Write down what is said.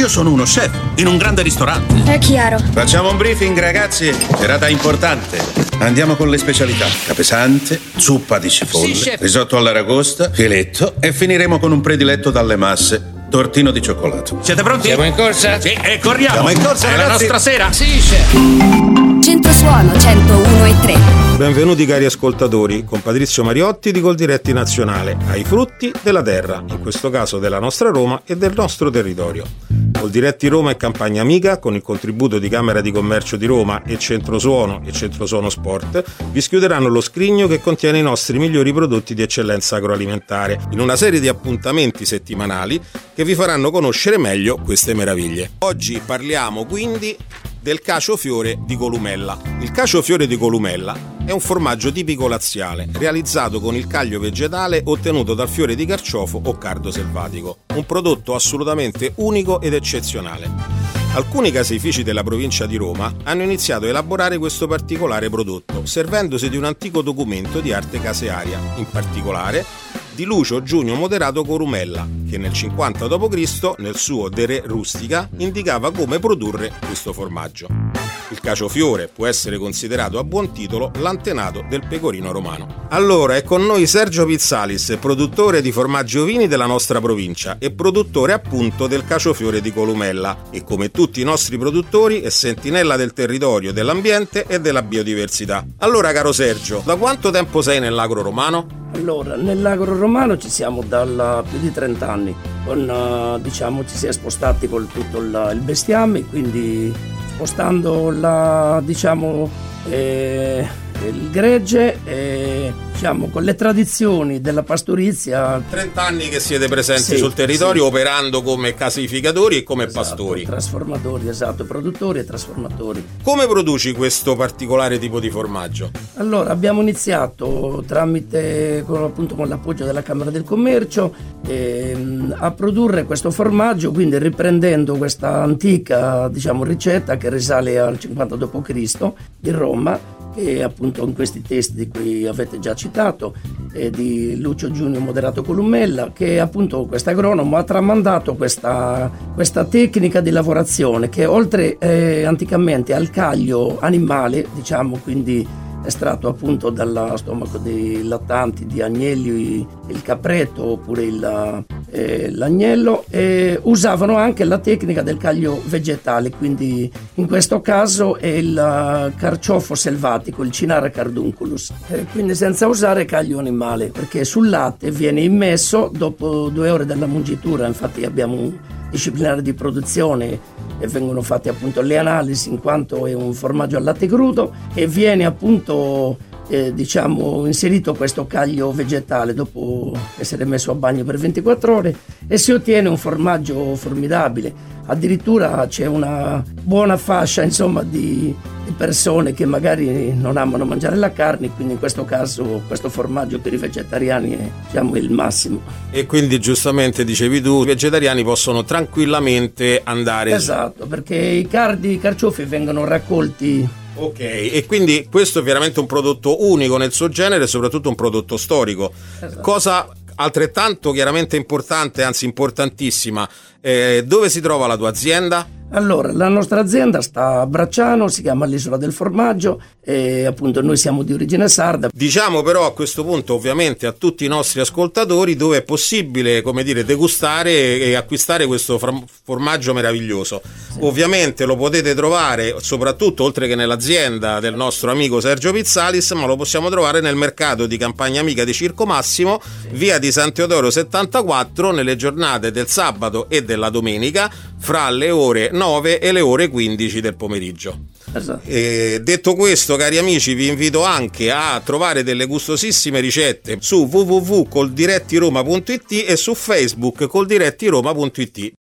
Io sono uno chef in un grande ristorante. È chiaro. Facciamo un briefing, ragazzi. Serata importante. Andiamo con le specialità. Capesante, zuppa di cipolle, Sì, chef. risotto all'aragosta, filetto e finiremo con un prediletto dalle masse. Tortino di cioccolato. Siete pronti? Siamo in corsa? Sì, e corriamo. Siamo in corsa, È ragazzi. la nostra sera. Sì, chef. Centro Suono 101,3. Benvenuti cari ascoltatori con Patrizio Mariotti di Coldiretti Nazionale ai frutti della terra, in questo caso della nostra Roma e del nostro territorio. Coldiretti Roma è campagna amica con il contributo di Camera di Commercio di Roma e Centro Suono Sport vi schiuderanno lo scrigno che contiene i nostri migliori prodotti di eccellenza agroalimentare in una serie di appuntamenti settimanali che vi faranno conoscere meglio queste meraviglie. Oggi parliamo quindi del cacio-fiore di Columella. Il cacio-fiore di Columella è un formaggio tipico laziale, realizzato con il caglio vegetale ottenuto dal fiore di carciofo o cardo selvatico, un prodotto assolutamente unico ed eccezionale. Alcuni caseifici della provincia di Roma hanno iniziato a elaborare questo particolare prodotto, servendosi di un antico documento di arte casearia, in particolare di Lucio Giunio Moderato Columella, che nel 50 d.C., nel suo De Re Rustica, indicava come produrre questo formaggio. Il cacio-fiore può essere considerato a buon titolo l'antenato del pecorino romano. Allora è con noi Sergio Pizzalis, produttore di formaggi ovini della nostra provincia e produttore appunto del cacio-fiore di Columella e come tutti i nostri produttori è sentinella del territorio, dell'ambiente e della biodiversità. Allora caro Sergio, da quanto tempo sei nell'agro romano? Allora, nell'agro romano ci siamo da più di 30 anni, ci si è spostati con tutto il bestiame, quindi spostando il gregge con le tradizioni della pastorizia. 30 anni che siete presenti Sì, sul territorio sì. operando come casificatori e come pastori. Trasformatori, produttori e trasformatori. Come produci questo particolare tipo di formaggio? Allora, abbiamo iniziato tramite con l'appoggio della Camera del Commercio a produrre questo formaggio, quindi riprendendo questa antica ricetta che risale al 50 d.C. di Roma, e appunto in questi testi di cui avete già citato, di Lucio Giunio Moderato Columella, che appunto questo agronomo ha tramandato questa tecnica di lavorazione che oltre anticamente al caglio animale, quindi estratto appunto dal stomaco dei lattanti di agnelli, il capretto oppure l'agnello, usavano anche la tecnica del caglio vegetale, quindi in questo caso è il carciofo selvatico, il Cinara cardunculus, quindi senza usare caglio animale, perché sul latte viene immesso dopo 2 ore dalla mungitura. Infatti abbiamo un disciplinare di produzione e vengono fatte appunto le analisi, in quanto è un formaggio al latte crudo, e viene appunto inserito questo caglio vegetale dopo essere messo a bagno per 24 ore e si ottiene un formaggio formidabile. Addirittura c'è una buona fascia di persone che magari non amano mangiare la carne, quindi in questo caso questo formaggio per i vegetariani è il massimo. E quindi giustamente dicevi tu, i vegetariani possono tranquillamente andare. Esatto, perché i carciofi vengono raccolti. Ok, e quindi questo è veramente un prodotto unico nel suo genere, soprattutto un prodotto storico. Esatto. Cosa altrettanto chiaramente importante, anzi importantissima, dove si trova la tua azienda? Allora, la nostra azienda sta a Bracciano, si chiama l'Isola del Formaggio e appunto noi siamo di origine sarda. Diciamo però a questo punto ovviamente a tutti i nostri ascoltatori dove è possibile, degustare e acquistare questo formaggio meraviglioso. Sì. Ovviamente lo potete trovare soprattutto, oltre che nell'azienda del nostro amico Sergio Pizzalis, ma lo possiamo trovare nel mercato di campagna amica di Circo Massimo, via di San Teodoro 74, nelle giornate del sabato e della domenica, fra le ore 9 e le ore 15 del pomeriggio. Esatto. Detto questo, cari amici, vi invito anche a trovare delle gustosissime ricette su www.coldirettiroma.it e su Facebook coldirettiroma.it.